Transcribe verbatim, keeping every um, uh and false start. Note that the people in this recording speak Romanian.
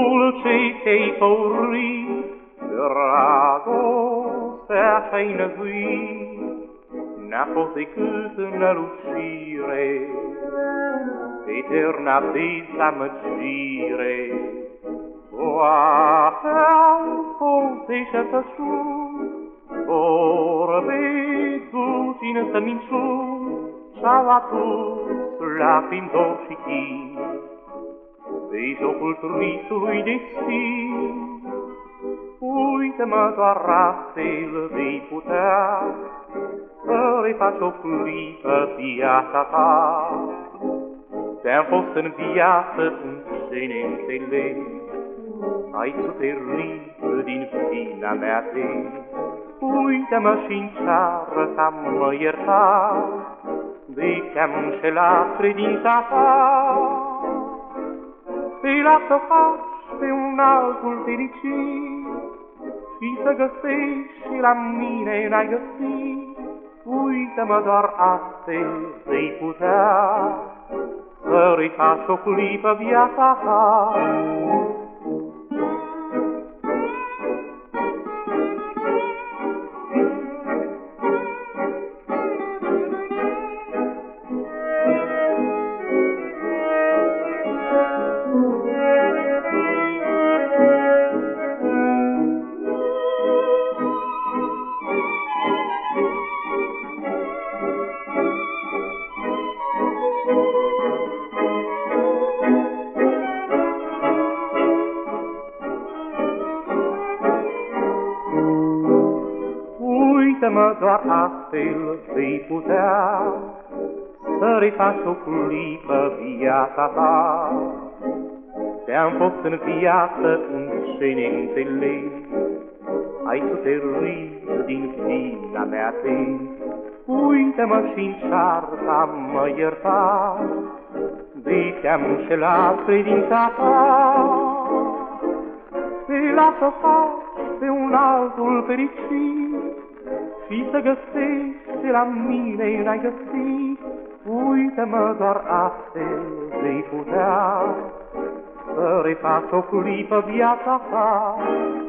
dulcei te-ai făurit, dragostea și-ai năzuit, n-a fost decât înălucire, eterna dezamăgire. Toate-au fost deșertăciuni, vorbe dulci însă minciuni, și-au adus lacrimi, dor și chin, de jocul tristului destin. Uite-mă, doar astfel vei putea să refaci o clipă viața ta. Te-am fost în viață un ce neînțeles, ai suferit din vina mea de. Uite-mă și înceară ca mă ierta, de te-am înșelat credința ta. Te las să faci pe un altul fericit și să găsești și la mine n-ai găsit. Uite-mă, doar astfel vei putea să refaci o clipă viața ta. Uite-mă, doar astfel vei putea să refaci o clipă viața ta. Te-am fost în viață un ce neînțeles, ai suferit din vina mea te. Uite-mă și încearcă mă ierta, de te-am înșelat credința ta. Te las să faci pe un altul fericit și să găsești la mine n-ai găsit. Uite-mă, doar astfel vei putea să refaci o clipă viața ta.